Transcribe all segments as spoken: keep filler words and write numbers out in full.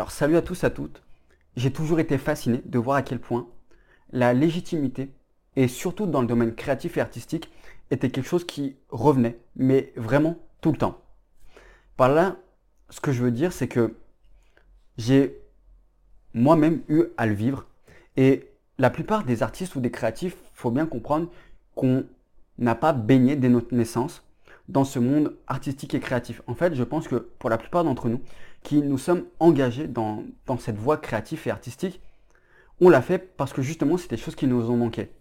Alors salut à tous, à toutes. J'ai toujours été fasciné de voir à quel point la légitimité, et surtout dans le domaine créatif et artistique, était quelque chose qui revenait, mais vraiment tout le temps. Par là, ce que je veux dire, c'est que j'ai moi-même eu à le vivre. Et la plupart des artistes ou des créatifs, il faut bien comprendre qu'on n'a pas baigné dès notre naissance dans ce monde artistique et créatif. En fait, je pense que pour la plupart d'entre nous, qui nous sommes engagés dans, dans cette voie créative et artistique, on l'a fait parce que justement, c'est des choses qui nous ont manqué.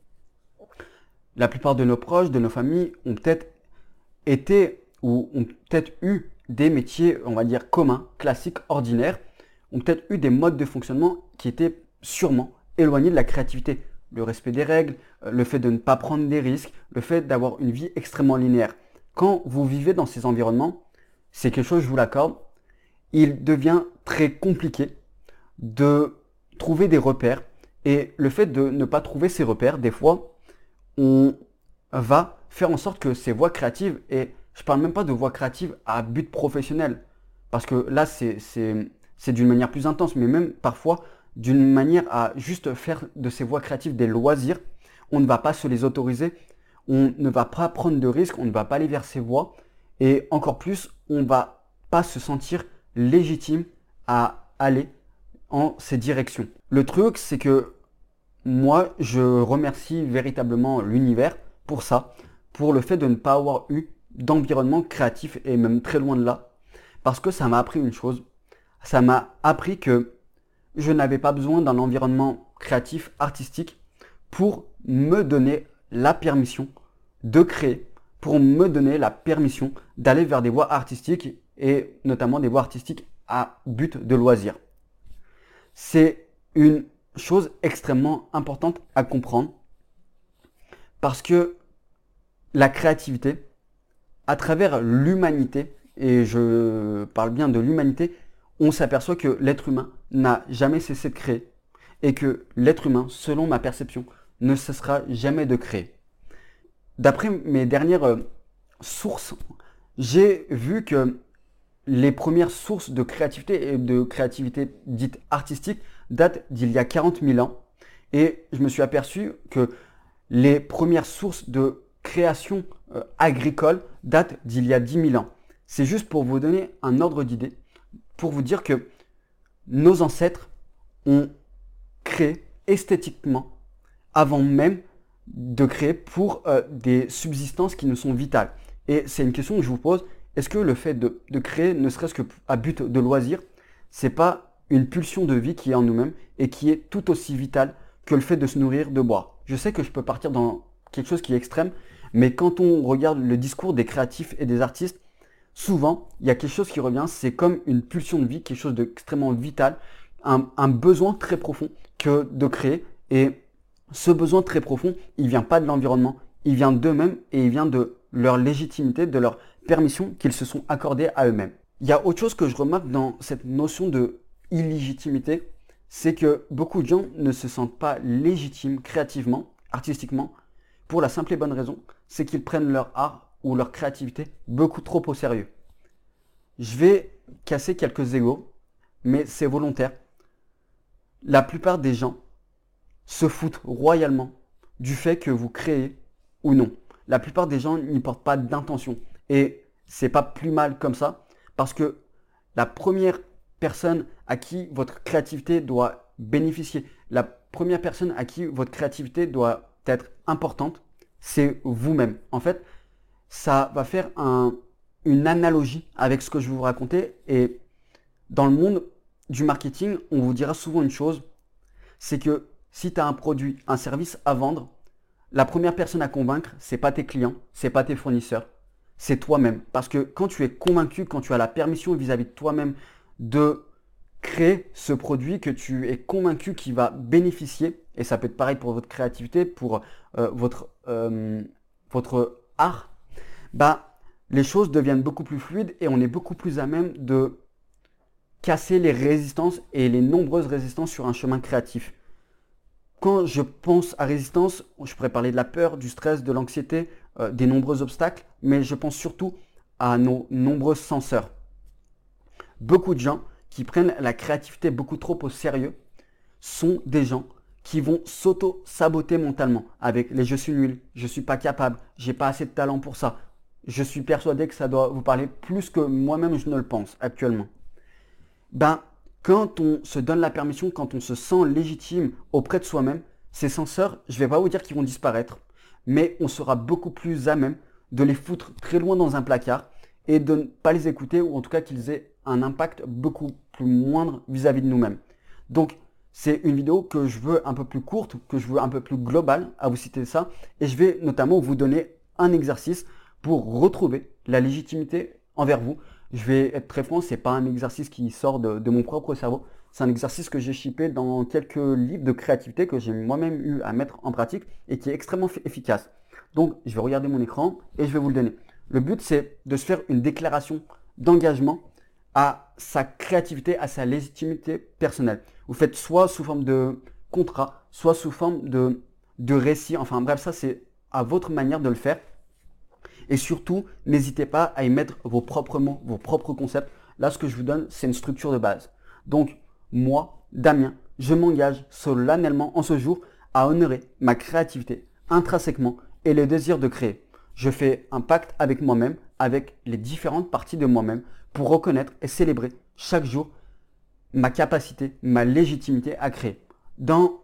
La plupart de nos proches, de nos familles, ont peut-être été ou ont peut-être eu des métiers, on va dire, communs, classiques, ordinaires, ont peut-être eu des modes de fonctionnement qui étaient sûrement éloignés de la créativité. Le respect des règles, le fait de ne pas prendre des risques, le fait d'avoir une vie extrêmement linéaire. Quand vous vivez dans ces environnements, c'est quelque chose, je vous l'accorde, il devient très compliqué de trouver des repères. Et le fait de ne pas trouver ces repères, des fois, on va faire en sorte que ces voies créatives, et je ne parle même pas de voies créatives à but professionnel, parce que là, c'est, c'est, c'est d'une manière plus intense, mais même parfois d'une manière à juste faire de ces voies créatives des loisirs, on ne va pas se les autoriser, on ne va pas prendre de risques, on ne va pas aller vers ces voies, et encore plus, on ne va pas se sentir légitime à aller en ces directions. Le truc, c'est que moi, je remercie véritablement l'univers pour ça, pour le fait de ne pas avoir eu d'environnement créatif et même très loin de là, parce que ça m'a appris une chose, ça m'a appris que je n'avais pas besoin d'un environnement créatif, artistique, pour me donner la permission de créer, pour me donner la permission d'aller vers des voies artistiques et notamment des voies artistiques à but de loisir. C'est une chose extrêmement importante à comprendre parce que la créativité, à travers l'humanité, et je parle bien de l'humanité, on s'aperçoit que l'être humain n'a jamais cessé de créer et que l'être humain, selon ma perception, ne cessera jamais de créer. D'après mes dernières sources, j'ai vu que les premières sources de créativité et de créativité dite artistique datent d'il y a quarante mille ans. Et je me suis aperçu que les premières sources de création euh, agricole datent d'il y a dix mille ans. C'est juste pour vous donner un ordre d'idée, pour vous dire que nos ancêtres ont créé esthétiquement avant même de créer pour euh, des subsistances qui nous sont vitales. Et c'est une question que je vous pose. Est-ce que le fait de, de créer, ne serait-ce qu'à but de loisir, c'est pas une pulsion de vie qui est en nous-mêmes et qui est tout aussi vitale que le fait de se nourrir, de boire? Je sais que je peux partir dans quelque chose qui est extrême, mais quand on regarde le discours des créatifs et des artistes, souvent, il y a quelque chose qui revient, c'est comme une pulsion de vie, quelque chose d'extrêmement vital, un, un besoin très profond que de créer. Et ce besoin très profond, il ne vient pas de l'environnement, il vient d'eux-mêmes et il vient de leur légitimité, de leur permission qu'ils se sont accordées à eux-mêmes. Il y a autre chose que je remarque dans cette notion de illégitimité, c'est que beaucoup de gens ne se sentent pas légitimes créativement, artistiquement, pour la simple et bonne raison, c'est qu'ils prennent leur art ou leur créativité beaucoup trop au sérieux. Je vais casser quelques égos, mais c'est volontaire. La plupart des gens se foutent royalement du fait que vous créez ou non. La plupart des gens n'y portent pas d'intention. Et c'est pas plus mal comme ça, parce que la première personne à qui votre créativité doit bénéficier, la première personne à qui votre créativité doit être importante, c'est vous-même. En fait, ça va faire un, une analogie avec ce que je vais vous raconter. Et dans le monde du marketing, on vous dira souvent une chose, c'est que si tu as un produit, un service à vendre, la première personne à convaincre, ce n'est pas tes clients, ce n'est pas tes fournisseurs, c'est toi-même. Parce que quand tu es convaincu, quand tu as la permission vis-à-vis de toi-même de créer ce produit que tu es convaincu qu'il va bénéficier, et ça peut être pareil pour votre créativité, pour euh, votre, euh, votre art, bah, les choses deviennent beaucoup plus fluides et on est beaucoup plus à même de casser les résistances et les nombreuses résistances sur un chemin créatif. Quand je pense à résistance, je pourrais parler de la peur, du stress, de l'anxiété, euh, des nombreux obstacles, mais je pense surtout à nos nombreux censeurs. Beaucoup de gens qui qui prennent la créativité beaucoup trop au sérieux sont des gens qui vont s'auto-saboter mentalement avec les « je suis nul »,« je suis pas capable »,« j'ai pas assez de talent pour ça ». Je suis persuadé que ça doit vous parler plus que moi-même je ne le pense actuellement. Ben, quand on se donne la permission, quand on se sent légitime auprès de soi-même, ces censeurs, je ne vais pas vous dire qu'ils vont disparaître, mais on sera beaucoup plus à même de les foutre très loin dans un placard et de ne pas les écouter, ou en tout cas qu'ils aient un impact beaucoup plus moindre vis-à-vis de nous-mêmes. Donc, c'est une vidéo que je veux un peu plus courte, que je veux un peu plus globale, à vous citer ça, et je vais notamment vous donner un exercice pour retrouver la légitimité envers vous. Je vais être très franc, ce n'est pas un exercice qui sort de, de mon propre cerveau, c'est un exercice que j'ai shippé dans quelques livres de créativité que j'ai moi-même eu à mettre en pratique et qui est extrêmement efficace. Donc, je vais regarder mon écran et je vais vous le donner. Le but, c'est de se faire une déclaration d'engagement à sa créativité, à sa légitimité personnelle. Vous faites soit sous forme de contrat, soit sous forme de, de récit. Enfin bref, ça c'est à votre manière de le faire. Et surtout, n'hésitez pas à y mettre vos propres mots, vos propres concepts. Là, ce que je vous donne, c'est une structure de base. Donc, moi, Damien, je m'engage solennellement en ce jour à honorer ma créativité intrinsèquement et le désir de créer. Je fais un pacte avec moi-même, avec les différentes parties de moi-même pour reconnaître et célébrer chaque jour ma capacité, ma légitimité à créer. Dans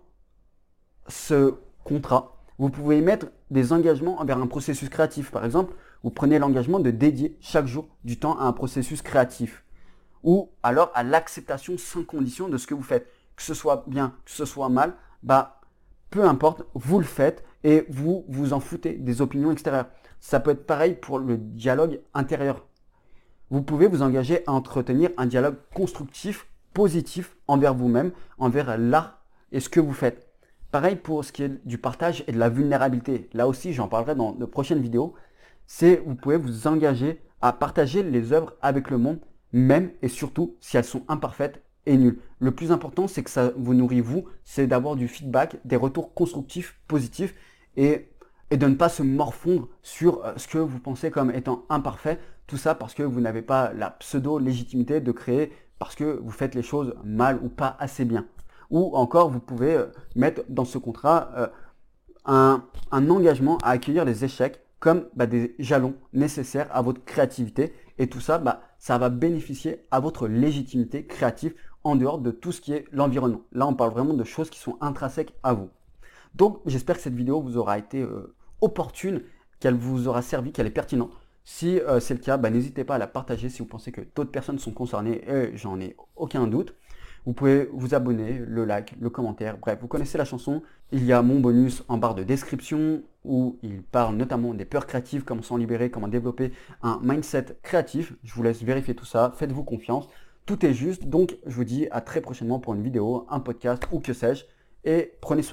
ce contrat, vous pouvez y mettre des engagements envers un processus créatif. Par exemple, vous prenez l'engagement de dédier chaque jour du temps à un processus créatif. Ou alors à l'acceptation sans condition de ce que vous faites. Que ce soit bien, que ce soit mal, bah, peu importe, vous le faites et vous vous en foutez des opinions extérieures. Ça peut être pareil pour le dialogue intérieur. Vous pouvez vous engager à entretenir un dialogue constructif, positif envers vous-même, envers l'art et ce que vous faites. Pareil pour ce qui est du partage et de la vulnérabilité. Là aussi, j'en parlerai dans de prochaines vidéos. C'est vous pouvez vous engager à partager les œuvres avec le monde, même et surtout si elles sont imparfaites et nulles. Le plus important, c'est que ça vous nourrit vous, c'est d'avoir du feedback, des retours constructifs, positifs et, et de ne pas se morfondre sur ce que vous pensez comme étant imparfait. Tout ça parce que vous n'avez pas la pseudo-légitimité de créer parce que vous faites les choses mal ou pas assez bien. Ou encore, vous pouvez mettre dans ce contrat euh, un, un engagement à accueillir les échecs comme bah, des jalons nécessaires à votre créativité. Et tout ça, bah, ça va bénéficier à votre légitimité créative en dehors de tout ce qui est l'environnement. Là, on parle vraiment de choses qui sont intrinsèques à vous. Donc, j'espère que cette vidéo vous aura été euh, opportune, qu'elle vous aura servi, qu'elle est pertinente. Si euh, c'est le cas, bah, n'hésitez pas à la partager si vous pensez que d'autres personnes sont concernées, et j'en ai aucun doute. Vous pouvez vous abonner, le like, le commentaire, bref, vous connaissez la chanson. Il y a mon bonus en barre de description où il parle notamment des peurs créatives, comment s'en libérer, comment développer un mindset créatif. Je vous laisse vérifier tout ça, faites-vous confiance, tout est juste. Donc, je vous dis à très prochainement pour une vidéo, un podcast ou que sais-je, et prenez soin.